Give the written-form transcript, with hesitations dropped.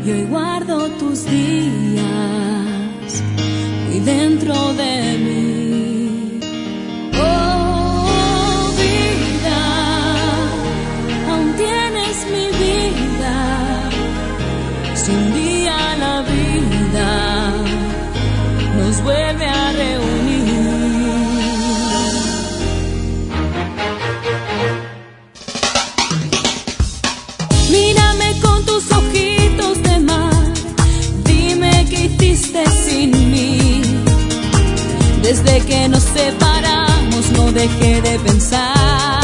y hoy guardo tus días muy dentro de mí. Oh, vida, aún tienes mi vida, si un día la vida nos vuelve a reunir. Mírame con tus ojitos de mar, dime qué hiciste sin mí. Desde que nos separamos no dejé de pensar